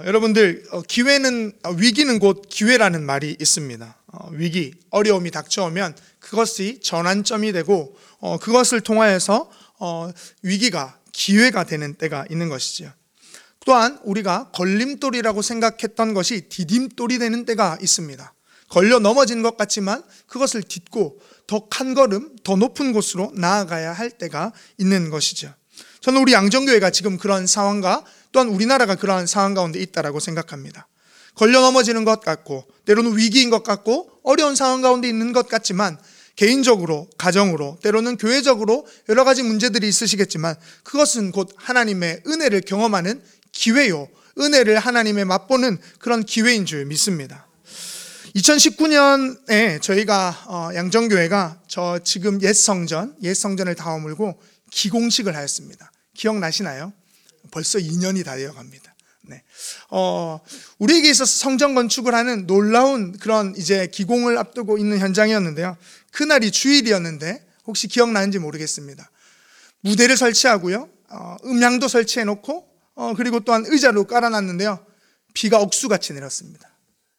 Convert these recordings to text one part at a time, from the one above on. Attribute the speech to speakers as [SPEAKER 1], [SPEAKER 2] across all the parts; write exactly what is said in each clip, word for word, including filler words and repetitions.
[SPEAKER 1] 여러분들 기회는 위기는 곧 기회라는 말이 있습니다. 어, 위기, 어려움이 닥쳐오면 그것이 전환점이 되고 어, 그것을 통하여서 어, 위기가 기회가 되는 때가 있는 것이죠. 또한 우리가 걸림돌이라고 생각했던 것이 디딤돌이 되는 때가 있습니다. 걸려 넘어진 것 같지만 그것을 딛고 더 한 걸음 더 높은 곳으로 나아가야 할 때가 있는 것이죠. 저는 우리 양정교회가 지금 그런 상황과 또한 우리나라가 그러한 상황 가운데 있다라고 생각합니다. 걸려 넘어지는 것 같고 때로는 위기인 것 같고 어려운 상황 가운데 있는 것 같지만 개인적으로, 가정으로, 때로는 교회적으로 여러 가지 문제들이 있으시겠지만 그것은 곧 하나님의 은혜를 경험하는 기회요, 은혜를 하나님의 맛보는 그런 기회인 줄 믿습니다. 이천십구 년에 저희가 양정교회가 저 지금 옛 성전, 옛 성전을 다 허물고 기공식을 하였습니다. 기억나시나요? 벌써 이 년이 다 되어갑니다. 네. 어, 우리에게 있어서 성전 건축을 하는 놀라운 그런 이제 기공을 앞두고 있는 현장이었는데요. 그날이 주일이었는데 혹시 기억나는지 모르겠습니다. 무대를 설치하고요, 어, 음향도 설치해 놓고 어, 그리고 또한 의자로 깔아놨는데요. 비가 억수같이 내렸습니다.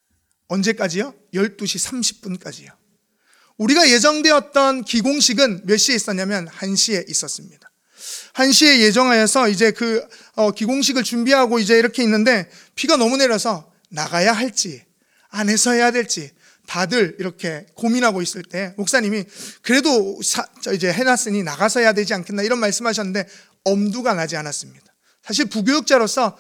[SPEAKER 1] 언제까지요? 열두 시 삼십 분까지요. 우리가 예정되었던 기공식은 몇 시에 있었냐면 한 시에 있었습니다. 한 시에 예정하여서 이제 그 어, 기공식을 준비하고 이제 이렇게 있는데 비가 너무 내려서 나가야 할지 안에서 해야 될지 다들 이렇게 고민하고 있을 때 목사님이 그래도 사, 이제 해놨으니 나가서 해야 되지 않겠나 이런 말씀하셨는데 엄두가 나지 않았습니다. 사실 부교육자로서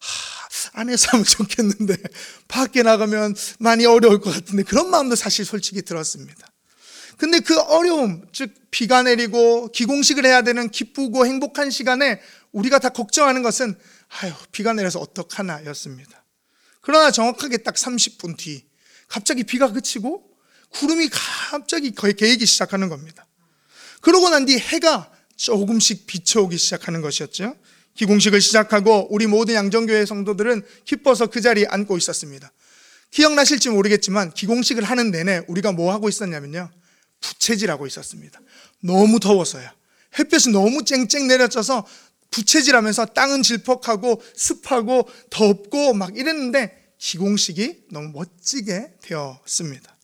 [SPEAKER 1] 하, 안에서 하면 좋겠는데 밖에 나가면 많이 어려울 것 같은데 그런 마음도 사실 솔직히 들었습니다. 근데 그 어려움, 즉 비가 내리고 기공식을 해야 되는 기쁘고 행복한 시간에 우리가 다 걱정하는 것은 아유 비가 내려서 어떡하나 였습니다. 그러나 정확하게 딱 삼십 분 뒤 갑자기 비가 그치고 구름이 갑자기 거의 개이기 시작하는 겁니다. 그러고 난 뒤 해가 조금씩 비춰오기 시작하는 것이었죠. 기공식을 시작하고 우리 모든 양정교회 성도들은 기뻐서 그 자리에 앉고 있었습니다. 기억나실지 모르겠지만 기공식을 하는 내내 우리가 뭐 하고 있었냐면요, 부채질하고 있었습니다. 너무 더워서요. 햇볕이 너무 쨍쨍 내려져서 부채질하면서 땅은 질퍽하고 습하고 덥고 막 이랬는데 기공식이 너무 멋지게 되었습니다.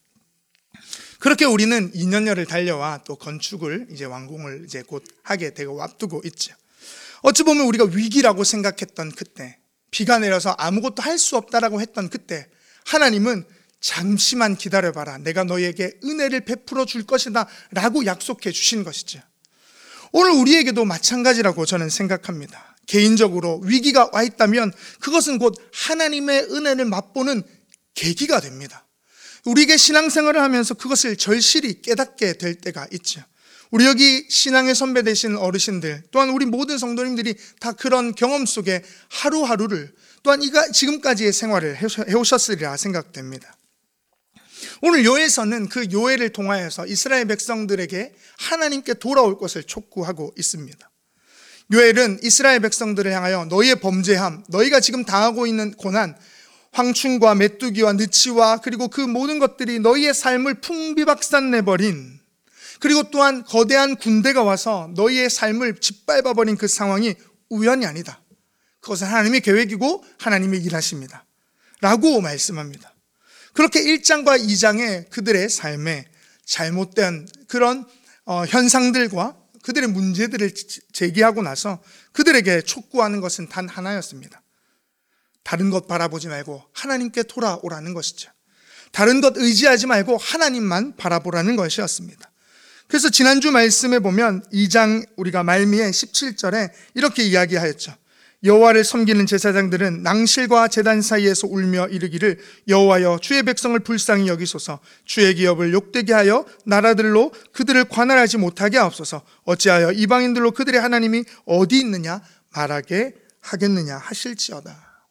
[SPEAKER 1] 그렇게 우리는 이 년여를 달려와 또 건축을 이제 완공을 이제 곧 하게 되고 앞두고 있죠. 어찌 보면 우리가 위기라고 생각했던 그때, 비가 내려서 아무것도 할 수 없다라고 했던 그때 하나님은 잠시만 기다려봐라, 내가 너에게 은혜를 베풀어 줄 것이다 라고 약속해 주신 것이죠. 오늘 우리에게도 마찬가지라고 저는 생각합니다. 개인적으로 위기가 와 있다면 그것은 곧 하나님의 은혜를 맛보는 계기가 됩니다. 우리에게 신앙생활을 하면서 그것을 절실히 깨닫게 될 때가 있죠. 우리 여기 신앙의 선배 되신 어르신들, 또한 우리 모든 성도님들이 다 그런 경험 속에 하루하루를 또한 이가 지금까지의 생활을 해오셨으리라 생각됩니다. 오늘 요에서는 그 요엘을 통하여서 이스라엘 백성들에게 하나님께 돌아올 것을 촉구하고 있습니다. 요엘은 이스라엘 백성들을 향하여 너희의 범죄함, 너희가 지금 당하고 있는 고난, 황충과 메뚜기와 느치와 그리고 그 모든 것들이 너희의 삶을 풍비박산내버린, 그리고 또한 거대한 군대가 와서 너희의 삶을 짓밟아버린 그 상황이 우연이 아니다. 그것은 하나님의 계획이고 하나님의 일하십니다 라고 말씀합니다. 그렇게 일 장과 이 장에 그들의 삶에 잘못된 그런 어, 현상들과 그들의 문제들을 제기하고 나서 그들에게 촉구하는 것은 단 하나였습니다. 다른 것 바라보지 말고 하나님께 돌아오라는 것이죠. 다른 것 의지하지 말고 하나님만 바라보라는 것이었습니다. 그래서 지난주 말씀에 보면 이 장 우리가 말미에 십칠 절에 이렇게 이야기하였죠. 여호와를 섬기는 제사장들은 낭실과 제단 사이에서 울며 이르기를 여호와여 주의 백성을 불쌍히 여기소서, 주의 기업을 욕되게 하여 나라들로 그들을 관할하지 못하게 하옵소서, 어찌하여 이방인들로 그들의 하나님이 어디 있느냐 말하게 하겠느냐 하실지어다.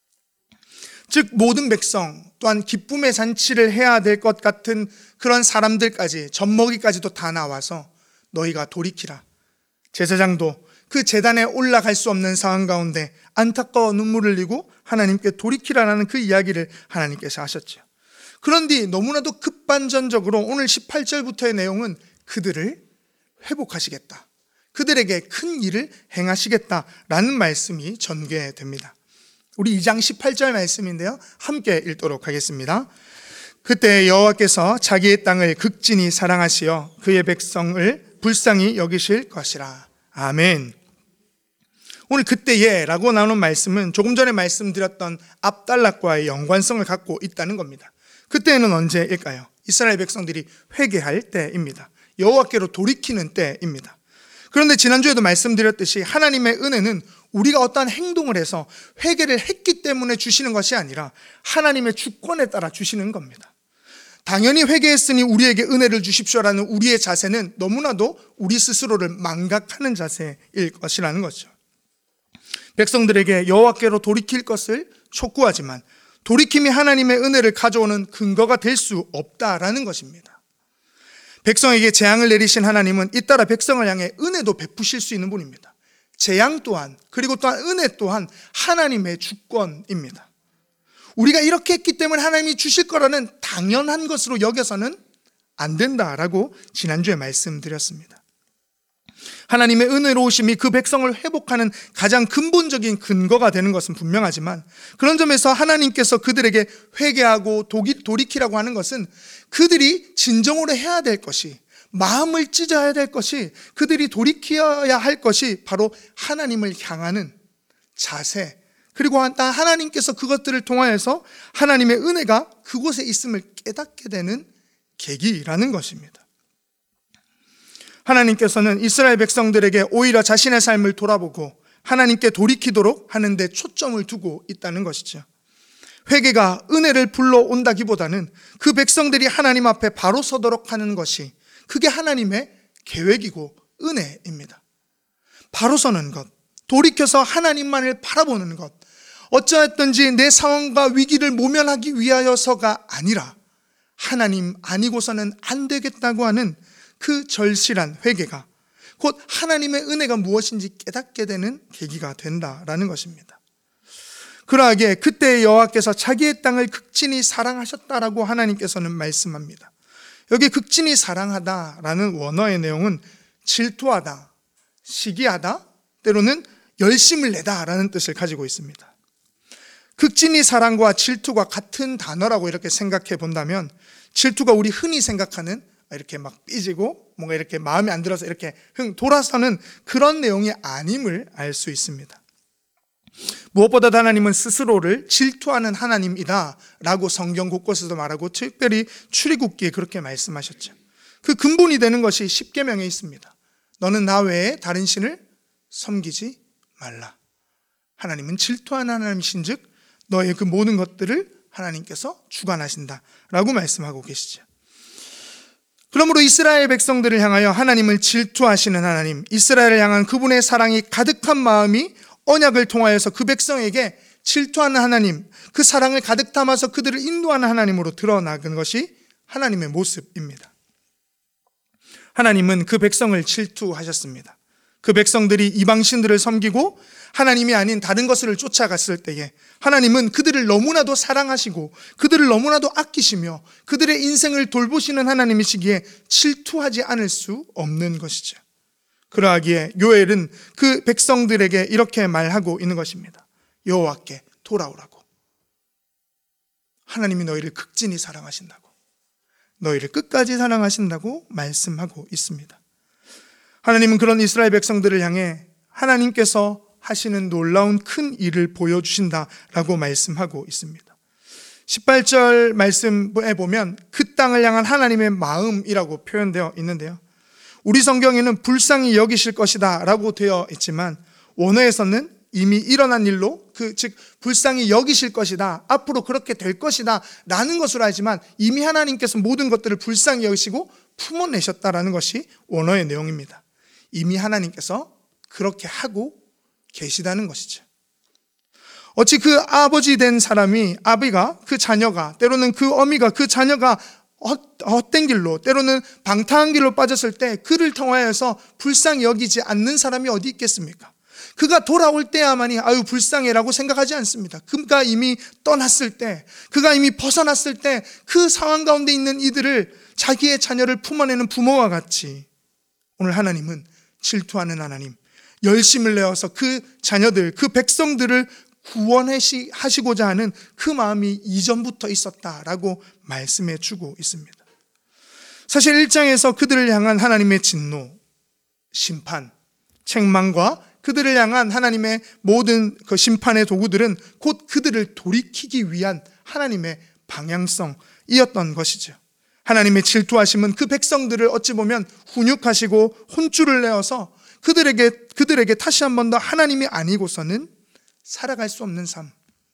[SPEAKER 1] 즉 모든 백성 또한 기쁨의 잔치를 해야 될 것 같은 그런 사람들까지, 젖먹이까지도 다 나와서 너희가 돌이키라. 제사장도 그 제단에 올라갈 수 없는 상황 가운데 안타까워 눈물을 흘리고 하나님께 돌이키라라는 그 이야기를 하나님께서 하셨죠. 그런데 너무나도 급반전적으로 오늘 십팔 절부터의 내용은 그들을 회복하시겠다, 그들에게 큰 일을 행하시겠다라는 말씀이 전개됩니다. 우리 이 장 십팔 절 말씀인데요, 함께 읽도록 하겠습니다. 그때 여호와께서 자기의 땅을 극진히 사랑하시어 그의 백성을 불쌍히 여기실 것이라. 아멘. 오늘 그때에 라고 나오는 말씀은 조금 전에 말씀드렸던 압달락과의 연관성을 갖고 있다는 겁니다. 그때는 언제일까요? 이스라엘 백성들이 회개할 때입니다. 여호와께로 돌이키는 때입니다. 그런데 지난주에도 말씀드렸듯이 하나님의 은혜는 우리가 어떠한 행동을 해서 회개를 했기 때문에 주시는 것이 아니라 하나님의 주권에 따라 주시는 겁니다. 당연히 회개했으니 우리에게 은혜를 주십시오라는 우리의 자세는 너무나도 우리 스스로를 망각하는 자세일 것이라는 거죠. 백성들에게 여호와께로 돌이킬 것을 촉구하지만 돌이킴이 하나님의 은혜를 가져오는 근거가 될 수 없다라는 것입니다. 백성에게 재앙을 내리신 하나님은 잇따라 백성을 향해 은혜도 베푸실 수 있는 분입니다. 재앙 또한, 그리고 또한 은혜 또한 하나님의 주권입니다. 우리가 이렇게 했기 때문에 하나님이 주실 거라는 당연한 것으로 여겨서는 안 된다라고 지난주에 말씀드렸습니다. 하나님의 은혜로우심이 그 백성을 회복하는 가장 근본적인 근거가 되는 것은 분명하지만, 그런 점에서 하나님께서 그들에게 회개하고 돌이키라고 하는 것은 그들이 진정으로 해야 될 것이, 마음을 찢어야 될 것이, 그들이 돌이켜야 할 것이 바로 하나님을 향하는 자세, 그리고 하나님께서 그것들을 통하여서 하나님의 은혜가 그곳에 있음을 깨닫게 되는 계기라는 것입니다. 하나님께서는 이스라엘 백성들에게 오히려 자신의 삶을 돌아보고 하나님께 돌이키도록 하는 데 초점을 두고 있다는 것이죠. 회개가 은혜를 불러온다기보다는 그 백성들이 하나님 앞에 바로 서도록 하는 것이, 그게 하나님의 계획이고 은혜입니다. 바로 서는 것, 돌이켜서 하나님만을 바라보는 것, 어쩌했든지 내 상황과 위기를 모면하기 위하여서가 아니라 하나님 아니고서는 안 되겠다고 하는 그 절실한 회개가 곧 하나님의 은혜가 무엇인지 깨닫게 되는 계기가 된다라는 것입니다. 그러하기에 그때 여호와께서 자기의 땅을 극진히 사랑하셨다라고 하나님께서는 말씀합니다. 여기 극진히 사랑하다라는 원어의 내용은 질투하다, 시기하다, 때로는 열심을 내다라는 뜻을 가지고 있습니다. 극진히 사랑과 질투가 같은 단어라고 이렇게 생각해 본다면, 질투가 우리 흔히 생각하는 이렇게 막 삐지고 뭔가 이렇게 마음에 안 들어서 이렇게 흥 돌아서는 그런 내용이 아님을 알 수 있습니다. 무엇보다도 하나님은 스스로를 질투하는 하나님이다 라고 성경 곳곳에서 말하고, 특별히 출애굽기에 그렇게 말씀하셨죠. 그 근본이 되는 것이 십계명에 있습니다. 너는 나 외에 다른 신을 섬기지 말라. 하나님은 질투하는 하나님이신즉 너의 그 모든 것들을 하나님께서 주관하신다 라고 말씀하고 계시죠. 그러므로 이스라엘 백성들을 향하여 하나님을 질투하시는 하나님, 이스라엘을 향한 그분의 사랑이 가득한 마음이 언약을 통하여서 그 백성에게 질투하는 하나님, 그 사랑을 가득 담아서 그들을 인도하는 하나님으로 드러나는 것이 하나님의 모습입니다. 하나님은 그 백성을 질투하셨습니다. 그 백성들이 이방신들을 섬기고 하나님이 아닌 다른 것을 쫓아갔을 때에 하나님은 그들을 너무나도 사랑하시고 그들을 너무나도 아끼시며 그들의 인생을 돌보시는 하나님이시기에 질투하지 않을 수 없는 것이죠. 그러하기에 요엘은 그 백성들에게 이렇게 말하고 있는 것입니다. 여호와께 돌아오라고. 하나님이 너희를 극진히 사랑하신다고, 너희를 끝까지 사랑하신다고 말씀하고 있습니다. 하나님은 그런 이스라엘 백성들을 향해 하나님께서 하시는 놀라운 큰 일을 보여주신다라고 말씀하고 있습니다. 십팔 절 말씀에 보면 그 땅을 향한 하나님의 마음이라고 표현되어 있는데요, 우리 성경에는 불쌍히 여기실 것이다 라고 되어 있지만 원어에서는 이미 일어난 일로, 그 즉 불쌍히 여기실 것이다, 앞으로 그렇게 될 것이다 라는 것으로 알지만 이미 하나님께서 모든 것들을 불쌍히 여기시고 품어내셨다라는 것이 원어의 내용입니다. 이미 하나님께서 그렇게 하고 계시다는 것이죠. 어찌 그 아버지 된 사람이, 아비가, 그 자녀가, 때로는 그 어미가 그 자녀가 헛된 길로, 때로는 방탕한 길로 빠졌을 때 그를 통하여서 불쌍히 여기지 않는 사람이 어디 있겠습니까? 그가 돌아올 때야만이 아유 불쌍해라고 생각하지 않습니다. 그가 이미 떠났을 때, 그가 이미 벗어났을 때 그 상황 가운데 있는 이들을 자기의 자녀를 품어내는 부모와 같이 오늘 하나님은 질투하는 하나님, 열심을 내어서 그 자녀들, 그 백성들을 구원하시고자 하는 그 마음이 이전부터 있었다라고 말씀해 주고 있습니다. 사실 일 장에서 그들을 향한 하나님의 진노, 심판, 책망과 그들을 향한 하나님의 모든 그 심판의 도구들은 곧 그들을 돌이키기 위한 하나님의 방향성이었던 것이죠. 하나님의 질투하심은 그 백성들을 어찌 보면 훈육하시고 혼쭐을 내어서 그들에게 그들에게 다시 한 번 더 하나님이 아니고서는 살아갈 수 없는 삶,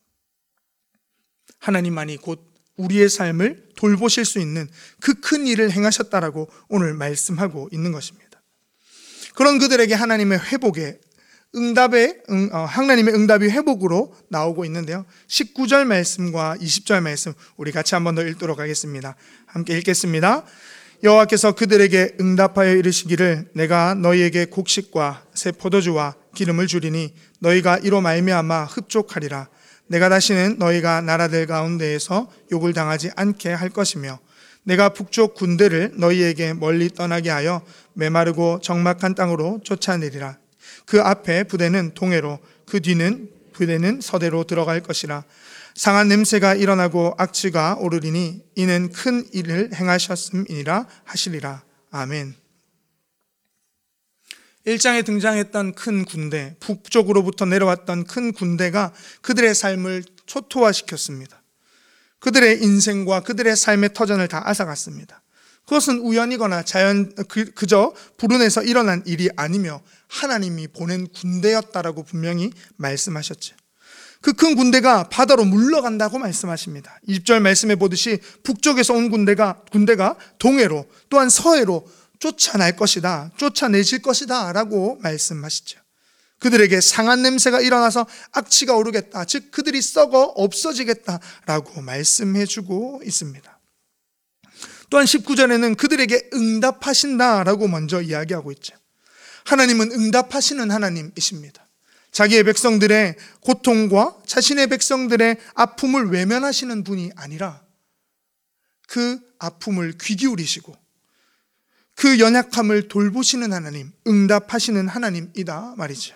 [SPEAKER 1] 하나님만이 곧 우리의 삶을 돌보실 수 있는 그 큰 일을 행하셨다라고 오늘 말씀하고 있는 것입니다. 그런 그들에게 하나님의 회복의 응답의 응, 어, 하나님의 응답이 회복으로 나오고 있는데요. 십구 절 말씀과 이십 절 말씀 우리 같이 한 번 더 읽도록 하겠습니다. 함께 읽겠습니다. 여호와께서 그들에게 응답하여 이르시기를 내가 너희에게 곡식과 새 포도주와 기름을 주리니 너희가 이로 말미암아 흡족하리라. 내가 다시는 너희가 나라들 가운데에서 욕을 당하지 않게 할 것이며 내가 북쪽 군대를 너희에게 멀리 떠나게 하여 메마르고 적막한 땅으로 쫓아내리라. 그 앞에 부대는 동해로 그 뒤는 부대는 서대로 들어갈 것이라. 상한 냄새가 일어나고 악취가 오르리니 이는 큰 일을 행하셨음이니라 하시리라. 아멘. 일 장에 등장했던 큰 군대, 북쪽으로부터 내려왔던 큰 군대가 그들의 삶을 초토화시켰습니다. 그들의 인생과 그들의 삶의 터전을 다 앗아갔습니다. 그것은 우연이거나 자연 그저 불운에서 일어난 일이 아니며 하나님이 보낸 군대였다라고 분명히 말씀하셨죠. 그 큰 군대가 바다로 물러간다고 말씀하십니다. 이십 절 말씀해 보듯이 북쪽에서 온 군대가 군대가 동해로 또한 서해로 쫓아날 것이다, 쫓아내실 것이다 라고 말씀하시죠. 그들에게 상한 냄새가 일어나서 악취가 오르겠다, 즉 그들이 썩어 없어지겠다라고 말씀해 주고 있습니다. 또한 십구 절에는 그들에게 응답하신다라고 먼저 이야기하고 있죠. 하나님은 응답하시는 하나님이십니다. 자기의 백성들의 고통과 자신의 백성들의 아픔을 외면하시는 분이 아니라 그 아픔을 귀 기울이시고 그 연약함을 돌보시는 하나님, 응답하시는 하나님이다 말이죠.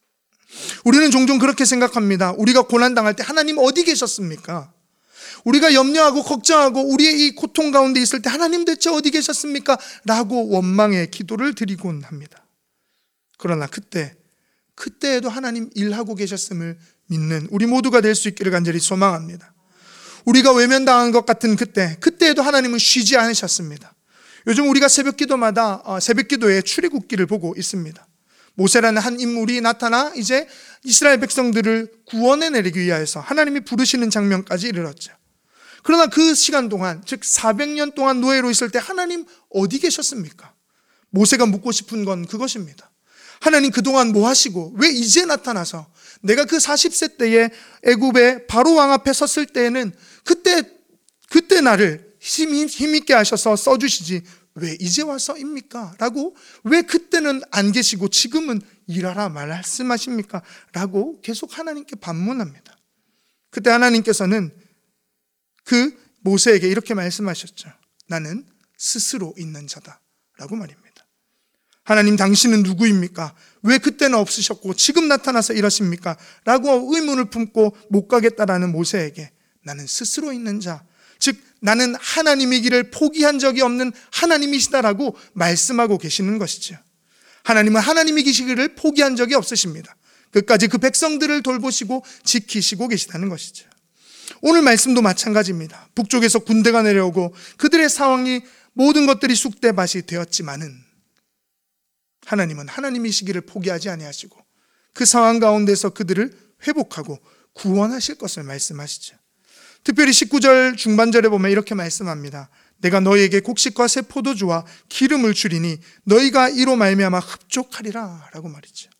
[SPEAKER 1] 우리는 종종 그렇게 생각합니다. 우리가 고난당할 때 하나님 어디 계셨습니까? 우리가 염려하고 걱정하고 우리의 이 고통 가운데 있을 때 하나님 대체 어디 계셨습니까? 라고 원망의 기도를 드리곤 합니다. 그러나 그때 그때에도 하나님 일하고 계셨음을 믿는 우리 모두가 될 수 있기를 간절히 소망합니다. 우리가 외면당한 것 같은 그때, 그때에도 하나님은 쉬지 않으셨습니다. 요즘 우리가 새벽기도마다 새벽기도의 출애굽기를 보고 있습니다. 모세라는 한 인물이 나타나 이제 이스라엘 백성들을 구원해 내리기 위하여서 하나님이 부르시는 장면까지 이르렀죠. 그러나 그 시간 동안, 즉 사백 년 동안 노예로 있을 때 하나님 어디 계셨습니까? 모세가 묻고 싶은 건 그것입니다. 하나님 그동안 뭐 하시고 왜 이제 나타나서 내가 그 사십 세 때에 애굽의 바로 왕 앞에 섰을 때에는 그때 그때 나를 힘, 힘있게 하셔서 써주시지 왜 이제 와서입니까? 라고 왜 그때는 안 계시고 지금은 일하라 말씀하십니까? 라고 계속 하나님께 반문합니다. 그때 하나님께서는 그 모세에게 이렇게 말씀하셨죠. 나는 스스로 있는 자다 라고 말입니다. 하나님 당신은 누구입니까? 왜 그때는 없으셨고 지금 나타나서 이러십니까? 라고 의문을 품고 못 가겠다라는 모세에게 나는 스스로 있는 자, 즉 나는 하나님이기를 포기한 적이 없는 하나님이시다라고 말씀하고 계시는 것이죠. 하나님은 하나님이기시기를 포기한 적이 없으십니다. 끝까지 그 백성들을 돌보시고 지키시고 계시다는 것이죠. 오늘 말씀도 마찬가지입니다. 북쪽에서 군대가 내려오고 그들의 상황이 모든 것들이 쑥대밭이 되었지만은 하나님은 하나님이시기를 포기하지 아니하시고 그 상황 가운데서 그들을 회복하고 구원하실 것을 말씀하시죠. 특별히 십구 절 중반절에 보면 이렇게 말씀합니다. 내가 너희에게 곡식과 새 포도주와 기름을 주리니 너희가 이로 말미암아 흡족하리라 라고 말이죠.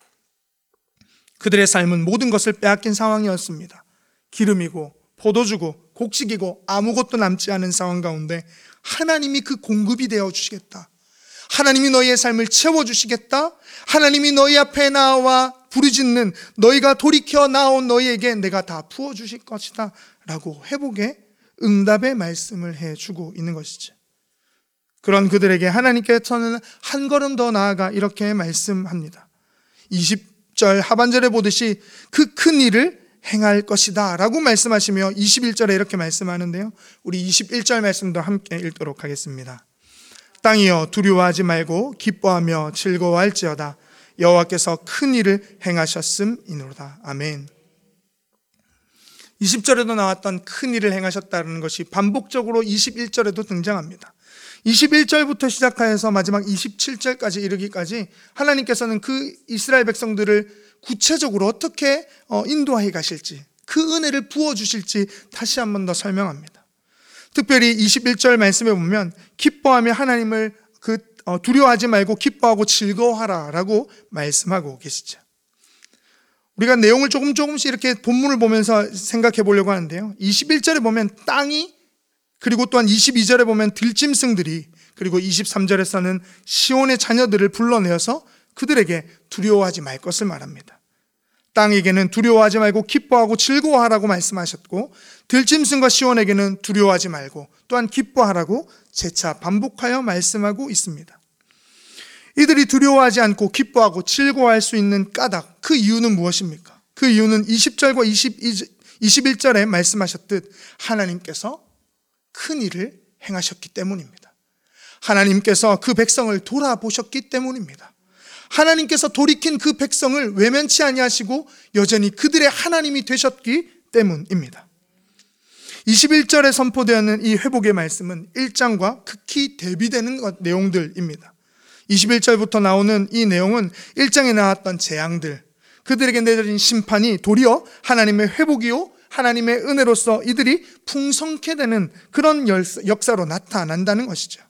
[SPEAKER 1] 그들의 삶은 모든 것을 빼앗긴 상황이었습니다. 기름이고 포도주고 곡식이고 아무것도 남지 않은 상황 가운데 하나님이 그 공급이 되어 주시겠다, 하나님이 너희의 삶을 채워주시겠다, 하나님이 너희 앞에 나와 부르짖는 너희가 돌이켜 나온 너희에게 내가 다 부어주실 것이다 라고 회복의 응답의 말씀을 해주고 있는 것이죠. 그런 그들에게 하나님께서는 한 걸음 더 나아가 이렇게 말씀합니다. 이십 절 하반절에 보듯이 그 큰 일을 행할 것이다 라고 말씀하시며 이십일 절에 이렇게 말씀하는데요, 우리 이십일 절 말씀도 함께 읽도록 하겠습니다. 땅이여 두려워하지 말고 기뻐하며 즐거워할지어다. 여호와께서 큰 일을 행하셨음이노로다. 아멘. 이십 절에도 나왔던 큰 일을 행하셨다는 것이 반복적으로 이십일 절에도 등장합니다. 이십일 절부터 시작하여서 마지막 이십칠 절까지 이르기까지 하나님께서는 그 이스라엘 백성들을 구체적으로 어떻게 인도하여 가실지, 그 은혜를 부어주실지 다시 한 번 더 설명합니다. 특별히 이십일 절 말씀에 보면 기뻐하며 하나님을 그 두려워하지 말고 기뻐하고 즐거워하라 라고 말씀하고 계시죠. 우리가 내용을 조금 조금씩 이렇게 본문을 보면서 생각해 보려고 하는데요, 이십일 절에 보면 땅이, 그리고 또한 이십이 절에 보면 들짐승들이, 그리고 이십삼 절에서는 시온의 자녀들을 불러내어서 그들에게 두려워하지 말 것을 말합니다. 땅에게는 두려워하지 말고 기뻐하고 즐거워하라고 말씀하셨고, 들짐승과 시온에게는 두려워하지 말고 또한 기뻐하라고 재차 반복하여 말씀하고 있습니다. 이들이 두려워하지 않고 기뻐하고 즐거워할 수 있는 까닭, 그 이유는 무엇입니까? 그 이유는 이십 절과 이십일 절에 말씀하셨듯 하나님께서 큰 일을 행하셨기 때문입니다. 하나님께서 그 백성을 돌아보셨기 때문입니다. 하나님께서 돌이킨 그 백성을 외면치 아니하시고 여전히 그들의 하나님이 되셨기 때문입니다. 이십일 절에 선포되었는 이 회복의 말씀은 일 장과 극히 대비되는 내용들입니다. 이십일 절부터 나오는 이 내용은 일 장에 나왔던 재앙들, 그들에게 내려진 심판이 도리어 하나님의 회복이요 하나님의 은혜로서 이들이 풍성케 되는 그런 역사로 나타난다는 것이죠.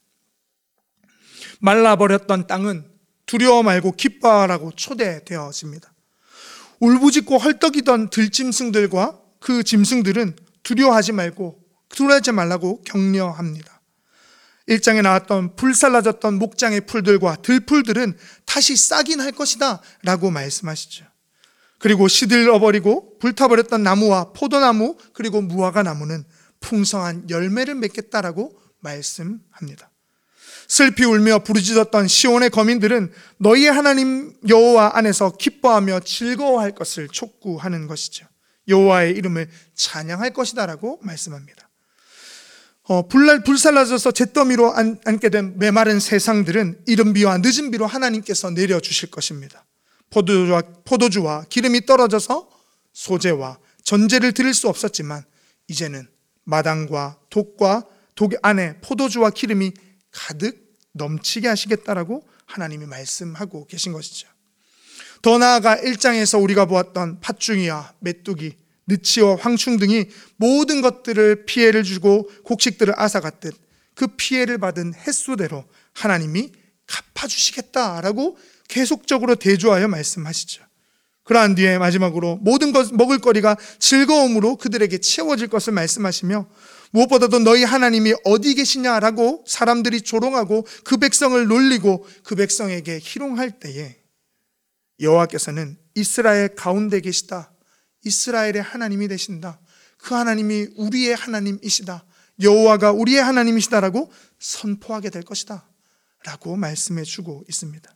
[SPEAKER 1] 말라버렸던 땅은 두려워 말고 기뻐하라고 초대되어집니다. 울부짖고 헐떡이던 들짐승들과 그 짐승들은 두려워하지 말고 두려워하지 말라고 격려합니다. 일 장에 나왔던 불살라졌던 목장의 풀들과 들풀들은 다시 싹이 날 것이다 라고 말씀하시죠. 그리고 시들어버리고 불타버렸던 나무와 포도나무 그리고 무화과 나무는 풍성한 열매를 맺겠다라고 말씀합니다. 슬피 울며 부르짖었던 시온의 거민들은 너희의 하나님 여호와 안에서 기뻐하며 즐거워할 것을 촉구하는 것이죠. 여호와의 이름을 찬양할 것이다 라고 말씀합니다. 어, 불살라져서 잿더미로 앉게 된 메마른 세상들은 이른 비와 늦은 비로 하나님께서 내려주실 것입니다. 포도주와, 포도주와 기름이 떨어져서 소재와 전제를 드릴 수 없었지만 이제는 마당과 독과 독 안에 포도주와 기름이 가득 넘치게 하시겠다라고 하나님이 말씀하고 계신 것이죠. 더 나아가 일 장에서 우리가 보았던 팥중이와 메뚜기, 느치와 황충 등이 모든 것들을 피해를 주고 곡식들을 앗아갔듯 그 피해를 받은 횟수대로 하나님이 갚아주시겠다라고 계속적으로 대조하여 말씀하시죠. 그러한 뒤에 마지막으로 모든 것, 먹을 거리가 즐거움으로 그들에게 채워질 것을 말씀하시며 무엇보다도 너희 하나님이 어디 계시냐라고 사람들이 조롱하고 그 백성을 놀리고 그 백성에게 희롱할 때에 여호와께서는 이스라엘 가운데 계시다, 이스라엘의 하나님이 되신다, 그 하나님이 우리의 하나님이시다, 여호와가 우리의 하나님이시다라고 선포하게 될 것이다 라고 말씀해 주고 있습니다.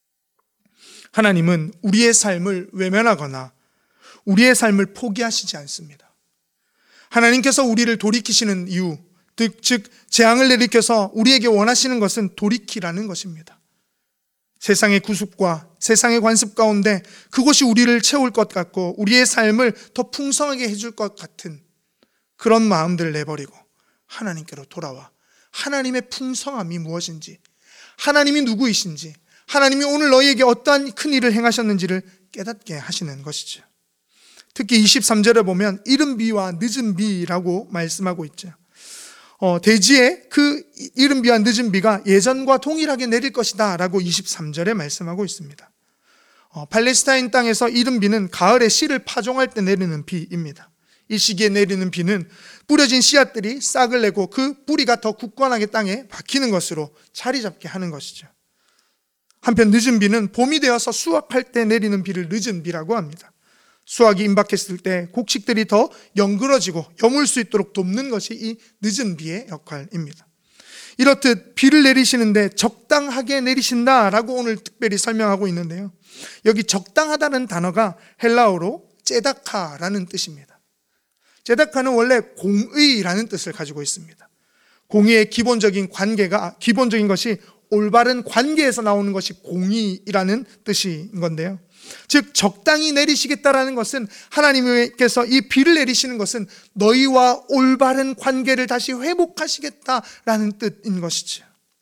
[SPEAKER 1] 하나님은 우리의 삶을 외면하거나 우리의 삶을 포기하시지 않습니다. 하나님께서 우리를 돌이키시는 이유, 즉 재앙을 내리켜서 우리에게 원하시는 것은 돌이키라는 것입니다. 세상의 구습과 세상의 관습 가운데 그것이 우리를 채울 것 같고 우리의 삶을 더 풍성하게 해줄 것 같은 그런 마음들을 내버리고 하나님께로 돌아와 하나님의 풍성함이 무엇인지, 하나님이 누구이신지, 하나님이 오늘 너희에게 어떠한 큰 일을 행하셨는지를 깨닫게 하시는 것이죠. 특히 이십삼 절에 보면 이른 비와 늦은 비라고 말씀하고 있죠. 어, 대지에 그 이른 비와 늦은 비가 예전과 동일하게 내릴 것이다 라고 이십삼 절에 말씀하고 있습니다. 어, 팔레스타인 땅에서 이른 비는 가을에 씨를 파종할 때 내리는 비입니다. 이 시기에 내리는 비는 뿌려진 씨앗들이 싹을 내고 그 뿌리가 더 굳건하게 땅에 박히는 것으로 자리 잡게 하는 것이죠. 한편 늦은 비는 봄이 되어서 수확할 때 내리는 비를 늦은 비라고 합니다. 수확이 임박했을 때 곡식들이 더 연그러지고 여물 수 있도록 돕는 것이 이 늦은 비의 역할입니다. 이렇듯 비를 내리시는데 적당하게 내리신다라고 오늘 특별히 설명하고 있는데요, 여기 적당하다는 단어가 헬라어로 째다카라는 뜻입니다. 째다카는 원래 공의라는 뜻을 가지고 있습니다. 공의의 기본적인 관계가, 기본적인 것이 올바른 관계에서 나오는 것이 공의라는 뜻인 건데요. 즉 적당히 내리시겠다라는 것은, 하나님께서 이 비를 내리시는 것은 너희와 올바른 관계를 다시 회복하시겠다라는 뜻인 것이죠.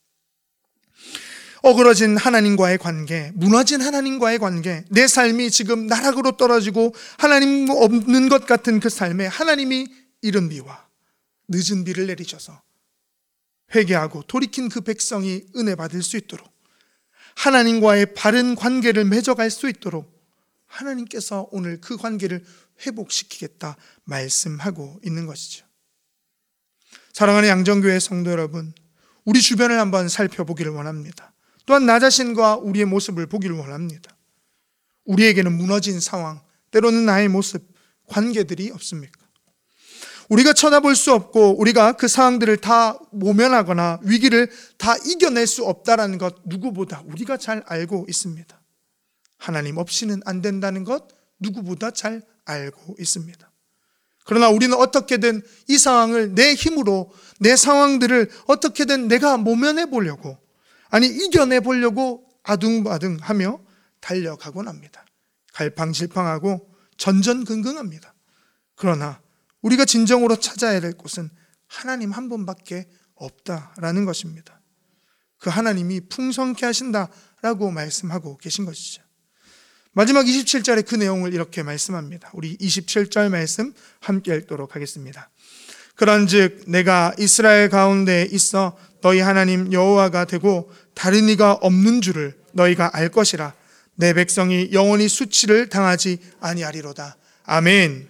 [SPEAKER 1] 어그러진 하나님과의 관계, 무너진 하나님과의 관계, 내 삶이 지금 나락으로 떨어지고 하나님 없는 것 같은 그 삶에 하나님이 이른 비와 늦은 비를 내리셔서 회개하고 돌이킨 그 백성이 은혜 받을 수 있도록, 하나님과의 바른 관계를 맺어갈 수 있도록 하나님께서 오늘 그 관계를 회복시키겠다 말씀하고 있는 것이죠. 사랑하는 양정교회 성도 여러분, 우리 주변을 한번 살펴보기를 원합니다. 또한 나 자신과 우리의 모습을 보기를 원합니다. 우리에게는 무너진 상황, 때로는 나의 모습, 관계들이 없습니까? 우리가 쳐다볼 수 없고 우리가 그 상황들을 다 모면하거나 위기를 다 이겨낼 수 없다는 것, 누구보다 우리가 잘 알고 있습니다. 하나님 없이는 안 된다는 것 누구보다 잘 알고 있습니다. 그러나 우리는 어떻게든 이 상황을 내 힘으로, 내 상황들을 어떻게든 내가 모면해 보려고, 아니 이겨내 보려고 아둥바둥하며 달려가곤 합니다. 갈팡질팡하고 전전긍긍합니다. 그러나 우리가 진정으로 찾아야 될 곳은 하나님 한 분밖에 없다라는 것입니다. 그 하나님이 풍성케 하신다라고 말씀하고 계신 것이죠. 마지막 이십칠 절에 그 내용을 이렇게 말씀합니다. 우리 이십칠 절 말씀 함께 읽도록 하겠습니다. 그런즉 내가 이스라엘 가운데 있어 너희 하나님 여호와가 되고 다른 이가 없는 줄을 너희가 알 것이라. 내 백성이 영원히 수치를 당하지 아니하리로다. 아멘.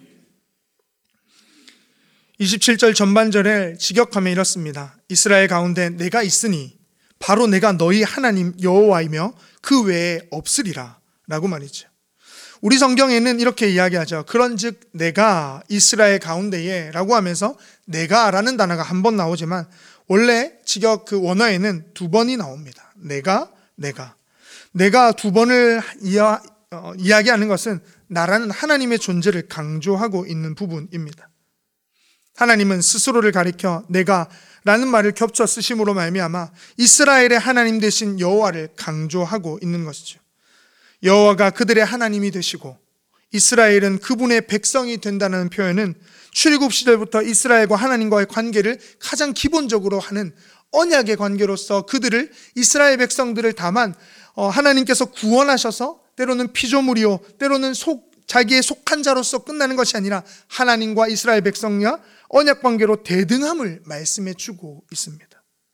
[SPEAKER 1] 이십칠 절 전반절에 직역하면 이렇습니다. 이스라엘 가운데 내가 있으니 바로 내가 너희 하나님 여호와이며 그 외에 없으리라 라고 말이죠. 우리 성경에는 이렇게 이야기하죠. 그런즉 내가 이스라엘 가운데에 라고 하면서 내가 라는 단어가 한 번 나오지만 원래 직역 그 원어에는 두 번이 나옵니다. 내가, 내가. 내가 두 번을 이야, 어, 이야기하는 것은 나라는 하나님의 존재를 강조하고 있는 부분입니다. 하나님은 스스로를 가리켜 내가 라는 말을 겹쳐 쓰심으로 말미암아 이스라엘의 하나님 되신 여호와를 강조하고 있는 것이죠. 여호와가 그들의 하나님이 되시고 이스라엘은 그분의 백성이 된다는 표현은 출애굽 시절부터 이스라엘과 하나님과의 관계를 가장 기본적으로 하는 언약의 관계로서 그들을, 이스라엘 백성들을 다만 하나님께서 구원하셔서 때로는 피조물이요 때로는 속, 자기의 속한 자로서 끝나는 것이 아니라 하나님과 이스라엘 백성과 언약 관계로 대등함을 말씀해 주고 있습니다.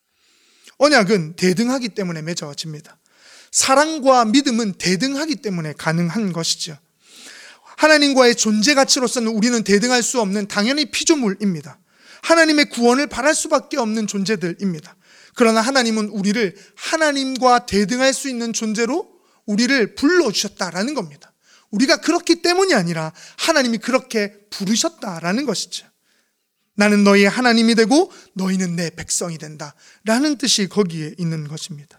[SPEAKER 1] 언약은 대등하기 때문에 맺어집니다. 사랑과 믿음은 대등하기 때문에 가능한 것이죠. 하나님과의 존재 가치로서는 우리는 대등할 수 없는 당연히 피조물입니다. 하나님의 구원을 바랄 수밖에 없는 존재들입니다. 그러나 하나님은 우리를 하나님과 대등할 수 있는 존재로 우리를 불러주셨다라는 겁니다. 우리가 그렇기 때문이 아니라 하나님이 그렇게 부르셨다라는 것이죠. 나는 너희의 하나님이 되고 너희는 내 백성이 된다 라는 뜻이 거기에 있는 것입니다.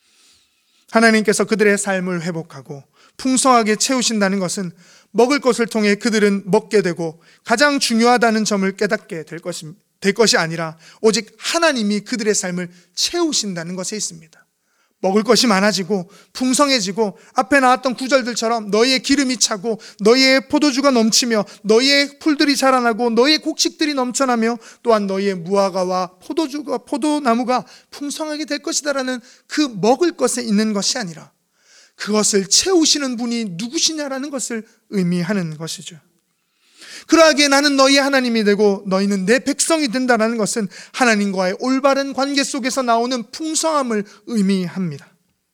[SPEAKER 1] 하나님께서 그들의 삶을 회복하고 풍성하게 채우신다는 것은 먹을 것을 통해 그들은 먹게 되고 가장 중요하다는 점을 깨닫게 될 것이, 될 것이 아니라 오직 하나님이 그들의 삶을 채우신다는 것에 있습니다. 먹을 것이 많아지고 풍성해지고 앞에 나왔던 구절들처럼 너희의 기름이 차고 너희의 포도주가 넘치며 너희의 풀들이 자라나고 너희의 곡식들이 넘쳐나며 또한 너희의 무화과와 포도주가 포도나무가 풍성하게 될 것이다라는 그 먹을 것에 있는 것이 아니라 그것을 채우시는 분이 누구시냐라는 것을 의미하는 것이죠. 그러하기에 나는 너희 하나님이 되고 너희는 내 백성이 된다는 것은 하나님과의 올바른 관계 속에서 나오는 풍성함을 의미합니다.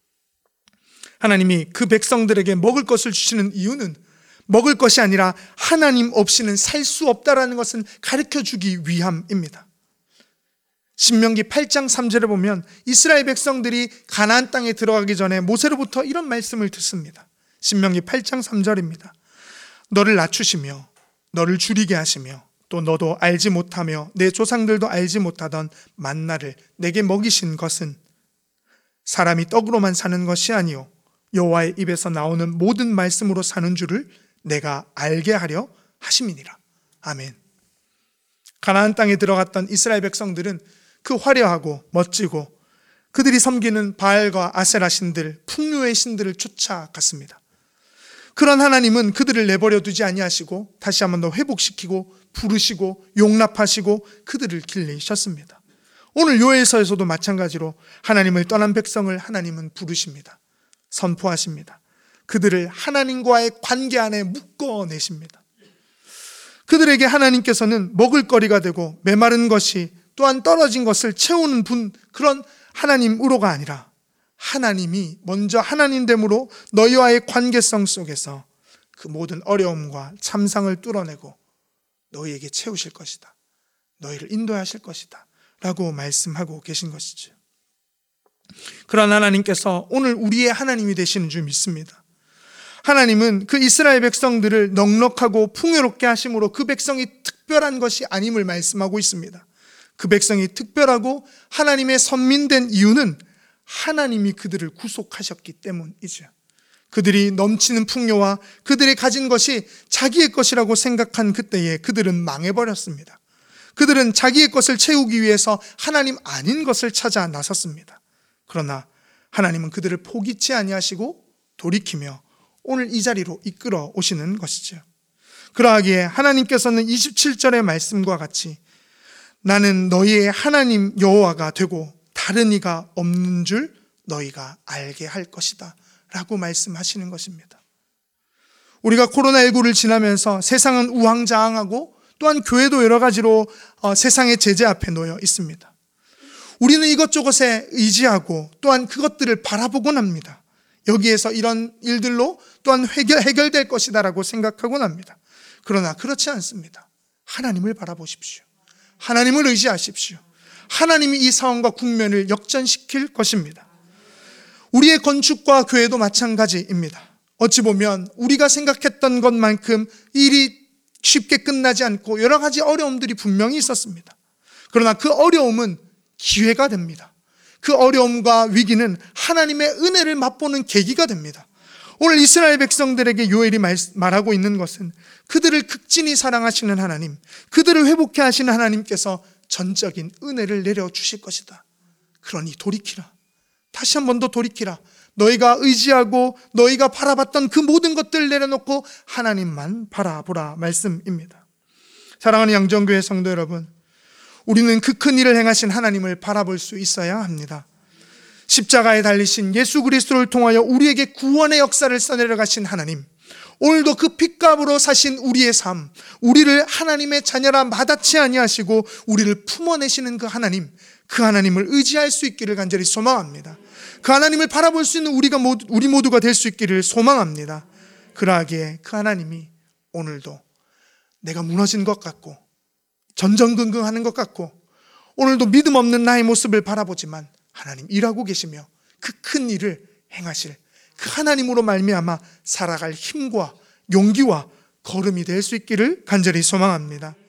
[SPEAKER 1] 하나님이 그 백성들에게 먹을 것을 주시는 이유는 먹을 것이 아니라 하나님 없이는 살 수 없다라는 것을 가르쳐주기 위함입니다. 신명기 팔 장 삼 절에 보면 이스라엘 백성들이 가나안 땅에 들어가기 전에 모세로부터 이런 말씀을 듣습니다. 신명기 팔 장 삼 절입니다. 너를 낮추시며 너를 줄이게 하시며 또 너도 알지 못하며 내 조상들도 알지 못하던 만나를 내게 먹이신 것은 사람이 떡으로만 사는 것이 아니요 여호와의 입에서 나오는 모든 말씀으로 사는 줄을 내가 알게 하려 하심이니라. 아멘. 가나안 땅에 들어갔던 이스라엘 백성들은 그 화려하고 멋지고 그들이 섬기는 바알과 아세라 신들, 풍류의 신들을 쫓아갔습니다. 그런 하나님은 그들을 내버려 두지 아니하시고 다시 한번 더 회복시키고 부르시고 용납하시고 그들을 길리셨습니다. 오늘 요엘서에서도 마찬가지로 하나님을 떠난 백성을 하나님은 부르십니다. 선포하십니다. 그들을 하나님과의 관계 안에 묶어내십니다. 그들에게 하나님께서는 먹을거리가 되고 메마른 것이 또한 떨어진 것을 채우는 분, 그런 하나님으로가 아니라 하나님이 먼저 하나님됨으로 너희와의 관계성 속에서 그 모든 어려움과 참상을 뚫어내고 너희에게 채우실 것이다. 너희를 인도하실 것이다. 라고 말씀하고 계신 것이죠. 그런 하나님께서 오늘 우리의 하나님이 되시는 줄 믿습니다. 하나님은 그 이스라엘 백성들을 넉넉하고 풍요롭게 하심으로 그 백성이 특별한 것이 아님을 말씀하고 있습니다. 그 백성이 특별하고 하나님의 선민된 이유는 하나님이 그들을 구속하셨기 때문이죠. 그들이 넘치는 풍요와 그들이 가진 것이 자기의 것이라고 생각한 그때에 그들은 망해버렸습니다. 그들은 자기의 것을 채우기 위해서 하나님 아닌 것을 찾아 나섰습니다. 그러나 하나님은 그들을 포기치 아니하시고 돌이키며 오늘 이 자리로 이끌어 오시는 것이죠. 그러하기에 하나님께서는 이십칠 절의 말씀과 같이 나는 너희의 하나님 여호와가 되고 다른 이가 없는 줄 너희가 알게 할 것이다 라고 말씀하시는 것입니다. 우리가 코로나십구를 지나면서 세상은 우왕좌왕하고 또한 교회도 여러 가지로 세상의 제재 앞에 놓여 있습니다. 우리는 이것저것에 의지하고 또한 그것들을 바라보곤 합니다. 여기에서 이런 일들로 또한 해결, 해결될 것이다라고 생각하곤 합니다. 그러나 그렇지 않습니다. 하나님을 바라보십시오. 하나님을 의지하십시오. 하나님이 이 상황과 국면을 역전시킬 것입니다. 우리의 건축과 교회도 마찬가지입니다. 어찌 보면 우리가 생각했던 것만큼 일이 쉽게 끝나지 않고 여러 가지 어려움들이 분명히 있었습니다. 그러나 그 어려움은 기회가 됩니다. 그 어려움과 위기는 하나님의 은혜를 맛보는 계기가 됩니다. 오늘 이스라엘 백성들에게 요엘이 말, 말하고 있는 것은 그들을 극진히 사랑하시는 하나님, 그들을 회복해 하시는 하나님께서 전적인 은혜를 내려주실 것이다. 그러니 돌이키라. 다시 한 번 더 돌이키라. 너희가 의지하고 너희가 바라봤던 그 모든 것들을 내려놓고 하나님만 바라보라 말씀입니다. 사랑하는 양정교회 성도 여러분, 우리는 그 큰 일을 행하신 하나님을 바라볼 수 있어야 합니다. 십자가에 달리신 예수 그리스도를 통하여 우리에게 구원의 역사를 써내려 가신 하나님, 오늘도 그 핏값으로 사신 우리의 삶, 우리를 하나님의 자녀라 마다치 아니하시고 우리를 품어내시는 그 하나님, 그 하나님을 의지할 수 있기를 간절히 소망합니다. 그 하나님을 바라볼 수 있는 우리가 모두, 우리 모두가 될 수 있기를 소망합니다. 그러하기에 그 하나님이 오늘도 내가 무너진 것 같고 전전긍긍하는 것 같고 오늘도 믿음 없는 나의 모습을 바라보지만 하나님 일하고 계시며 그 큰 일을 행하실 그 하나님으로 말미암아 살아갈 힘과 용기와 걸음이 될 수 있기를 간절히 소망합니다.